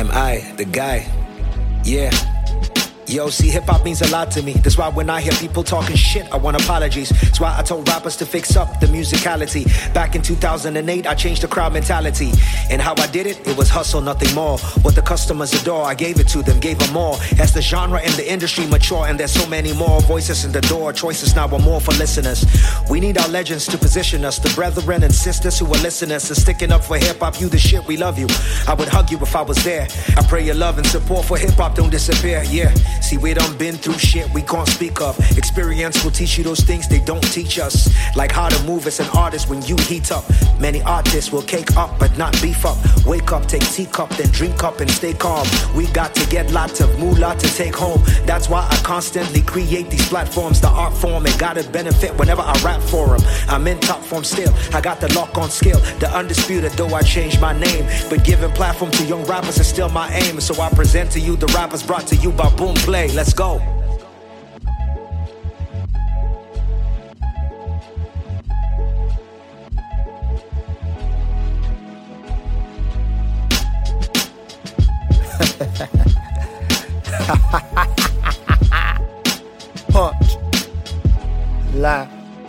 I, the guy. Yeah. Yo, see, hip-hop means a lot to me. That's why when I hear people talking shit, I want apologies. That's why I told rappers to fix up the musicality. Back in 2008, I changed the crowd mentality. And how I did it, it was hustle, nothing more. What the customers adore, I gave it to them, gave them more. As the genre and the industry mature, and there's so many more voices in the door, choices now are more for listeners. We need our legends to position us, the brethren and sisters who are listeners and sticking up for hip-hop. You the shit, we love you. I would hug you if I was there. I pray your love and support for hip-hop don't disappear, yeah. See, we done been through shit we can't speak of. Experience will teach you those things they don't teach us. Like how to move as an artist when you heat up. Many artists will cake up but not beef up. Wake up, take teacup, then drink up and stay calm. We got to get lots of moolah to take home. That's why I constantly create these platforms. The art form, it gotta benefit whenever I rap for them. I'm in top form still, I got the lock on skill. The undisputed, though I changed my name. But giving platform to young rappers is still my aim. So I present to you the rappers brought to you by Boom Play. Let's go. Punch. Lie.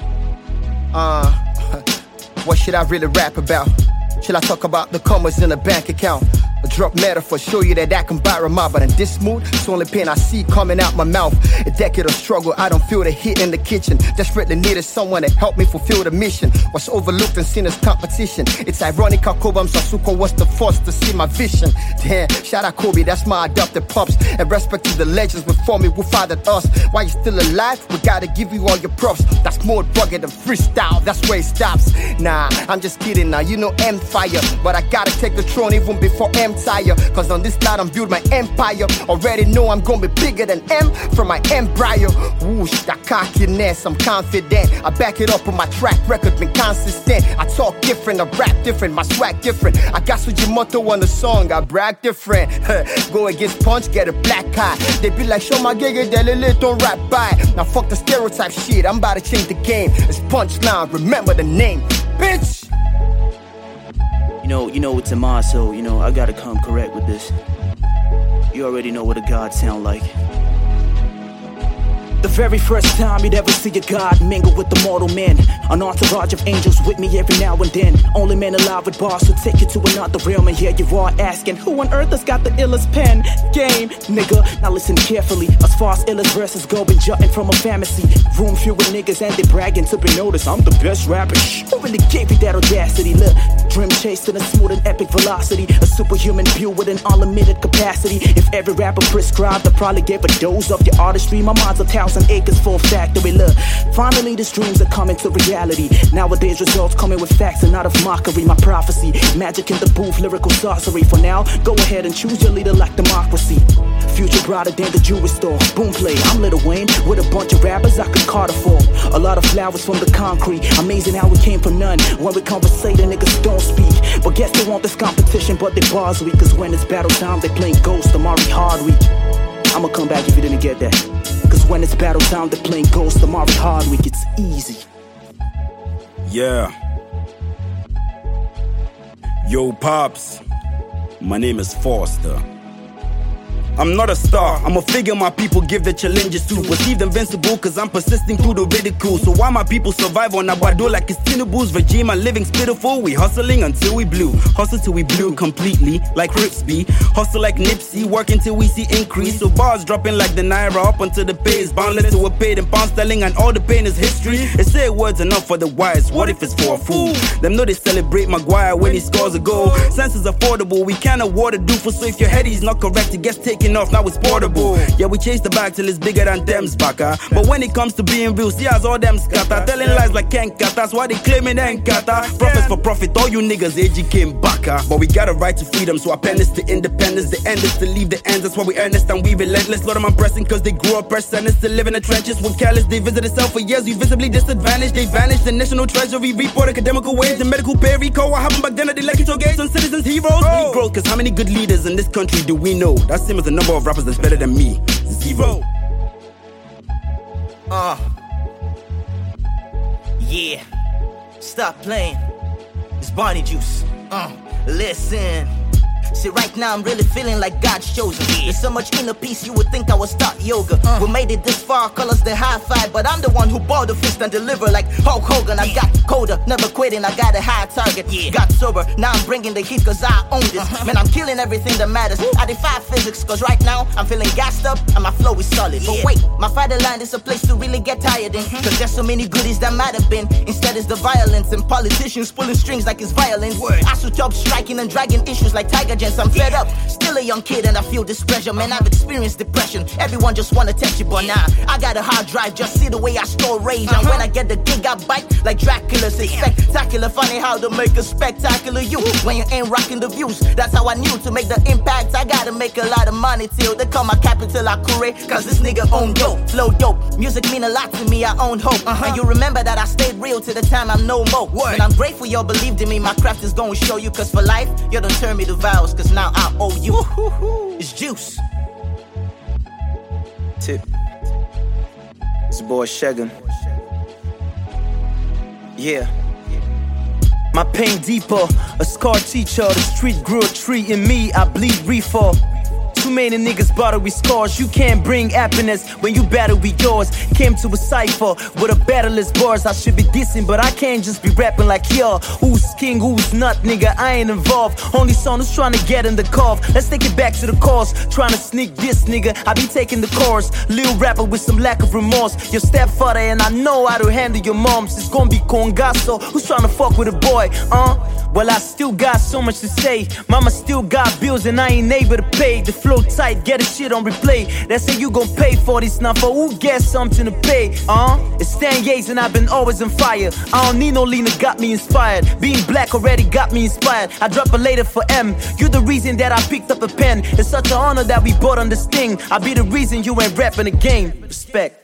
What should I really rap about? Should I talk about the commas in a bank account? A drop metaphor, show you that I can buy a mob. But in this mood, it's only pain I see coming out my mouth. A decade of struggle, I don't feel the heat in the kitchen. Desperately needed someone to help me fulfill the mission. What's overlooked and seen as competition. It's ironic how Kobe Sasuko was the first to see my vision. Damn, shout out Kobe, that's my adopted pops. And respect to the legends before me who fathered us. While you're still alive, we gotta give you all your props. That's more rugged than freestyle, that's where it stops. Nah, I'm just kidding now, you know Empire. But I gotta take the throne even before M tire. Cause on this side I'm build my empire. Already know I'm gonna be bigger than M from my embryo. Whoosh, that cockiness, I'm confident. I back it up with my track record, been consistent. I talk different, I rap different, my swag different. I got Sujimoto on the song, I brag different. Go against Punch, get a black eye. They be like, show my gig, they don't rap by. Now fuck the stereotype shit, I'm about to change the game. It's Punchline, remember the name, bitch. You know it's a mod, so, I gotta come correct with this. You already know what a god sound like. The very first time you'd ever see a god mingle with the mortal men. An entourage of angels with me every now and then. Only men alive with bars who take you to another realm. And here you are asking, who on earth has got the illest pen game, nigga? Now listen carefully. As far as illest verses go, been jutting from a fantasy. Room filled with niggas and they bragging to be noticed. I'm the best rapper. Who really gave you that audacity? Look, dream chased in a smooth and epic velocity. A superhuman build with an unlimited capacity. If every rapper prescribed, I probably gave a dose of your artistry. My mind's 1,000 acres full factory. Look, finally these dreams are coming to reality. Nowadays results coming with facts and not of mockery. My prophecy, magic in the booth, lyrical sorcery. For now, go ahead and choose your leader like democracy. Future brighter than the jewelry store. Boom Play, I'm Lil Wayne with a bunch of rappers I could Carter for. A lot of flowers from the concrete. Amazing how we came from none. When we conversate, the niggas don't speak. But guess they want this competition, but they bars weak. Cause when it's battle time, they playing Ghost, Amari Hardweek. I'ma come back if you didn't get that. Cause when it's battle time, they're playing Ghost, Amari Hardweek. It's easy. Yeah. Yo, Pops. My name is Foster. I'm not a star, I'm a figure my people give the challenges to. Perceived invincible cause I'm persisting through the ridicule. So why my people survive on Aguado like it's Tinubu's regime? My living's pitiful, we hustling until we blue. Hustle till we blue completely, like Ripsby. Hustle like Nipsey, work until we see increase. So bars dropping like the Naira up until the pay is boundless. So we're paid in pound sterling and all the pain is history. They say words enough for the wise, what if it's for a fool? Them know they celebrate Maguire when he scores a goal. Sense is affordable, we can't award a doofus. So if your head is not correct, it gets taken off, now it's portable. Yeah, we chase the bag till it's bigger than them's baka. But when it comes to being real, see as all them scatter. Telling lies like Ken Kata, that's why they claiming Nkata. Profits for profit, all you niggas AG came baka. But we got a right to freedom, so I pen this to independence. The end is to leave the ends, that's why we earnest and we relentless. Lot of them pressing cause they grew up pressed sentenced to live in the trenches. When careless, they visit itself for years, we visibly disadvantaged. They vanished, the national treasury report academical wage, the medical pay recall. What happened back then at the electoral gates on citizens heroes? We need growth, cause how many good leaders in this country do we know? That's same as the number of rappers that's better than me. Zero. Yeah. Stop playing. It's Barney Juice. Listen. See, right now I'm really feeling like God's chosen. There's so much inner peace you would think I would start yoga. We made it this far, call us the high five, but I'm the one who ball the fist and deliver like Hulk Hogan. I got colder, never quitting, I got a high target. Got sober, now I'm bringing the heat cause I own this. Man, I'm killing everything that matters. I defy physics cause right now I'm feeling gassed up and my flow is solid. But wait, my fatherland is a place to really get tired in, cause there's so many goodies that might have been. Instead it's the violence and politicians pulling strings like it's violence. I switch up striking and dragging issues like Tiger Gents. I'm fed up, still a young kid and I feel this pressure. Man, I've experienced depression. Everyone just wanna test you, but nah, I got a hard drive, just see the way I store rage. And when I get the gig I bite like Dracula. Say spectacular, funny how to make a spectacular you when you ain't rocking the views. That's how I knew to make the impact. I gotta make a lot of money till they call my capital Akure, cause this nigga own dope, flow dope. Music mean a lot to me, I own hope. And you remember that I stayed real till the time I'm no more. And I'm grateful y'all believed in me, my craft is gonna show you. Cause for life, you don't turn me to vows, cause now I owe you. It's juice. Tip. It's your boy Shagun. Yeah. My pain deeper, a scar teacher. The street grew a tree in me, I bleed reefer. Too many niggas bottle with scars. You can't bring happiness when you battle with yours. Came to a cypher with a battleless bars. I should be dissing, but I can't just be rapping like yo. Who's king, who's not, nigga, I ain't involved. Only son who's trying to get in the carve. Let's take it back to the cause. Trying to sneak this, nigga, I be taking the chorus. Lil rapper with some lack of remorse. Your stepfather and I know how to handle your moms. It's gonna be Congasso. Who's trying to fuck with a boy, Well, I still got so much to say. Mama still got bills and I ain't able to pay. The flow tight, get a shit on replay. They say you gon' pay for this, now for who gets something to pay, It's 10 years and I've been always on fire. I don't need no leaner, got me inspired. Being black already got me inspired. I drop a later for M. You the reason that I picked up a pen. It's such an honor that we bought on this thing. I be the reason you ain't rapping the game. Respect.